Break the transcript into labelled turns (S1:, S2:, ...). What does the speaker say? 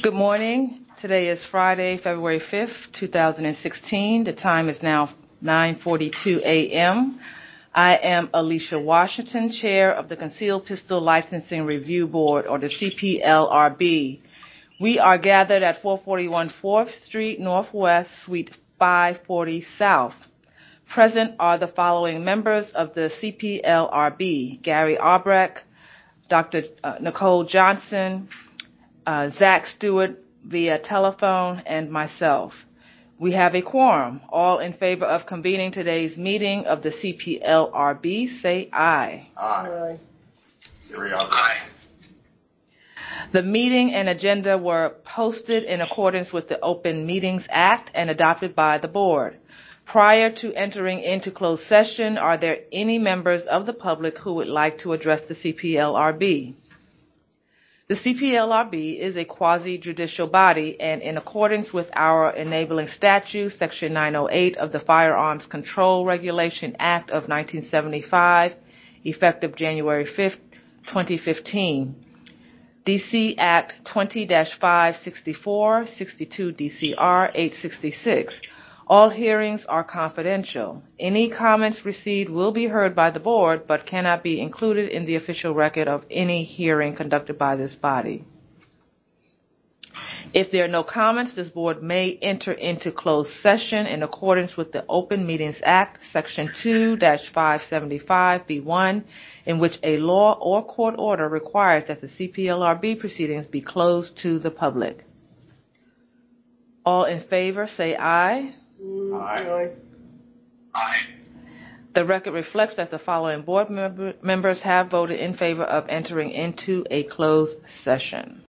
S1: Good morning. Today is Friday, February 5th, 2016. The time is now 9:42 a.m. I am Alicia Washington, Chair of the Concealed Pistol Licensing Review Board, or the CPLRB. We are gathered at 441 4th Street Northwest, Suite 540 South. Present are the following members of the CPLRB: Gary Albrecht, Dr. Nicole Johnson, Zach Stewart via telephone, and myself. We have a quorum. All in favor of convening today's meeting of the CPLRB, say aye.
S2: Aye.
S3: Aye.
S1: The meeting and agenda were posted in accordance with the Open Meetings Act and adopted by the board. Prior to entering into closed session, are there any members of the public who would like to address the CPLRB? The CPLRB is a quasi-judicial body, and in accordance with our enabling statute, Section 908 of the Firearms Control Regulation Act of 1975, effective January 5th, 2015, D.C. Act 20-564, 62 D.C.R. 866. All hearings are confidential. Any comments received will be heard by the board, but cannot be included in the official record of any hearing conducted by this body. If there are no comments, this board may enter into closed session in accordance with the Open Meetings Act, Section 2-575B1, in which a law or court order requires that the CPLRB proceedings be closed to the public. All in favor, say aye.
S2: Aye.
S3: Aye.
S1: The record reflects that the following board members have voted in favor of entering into a closed session: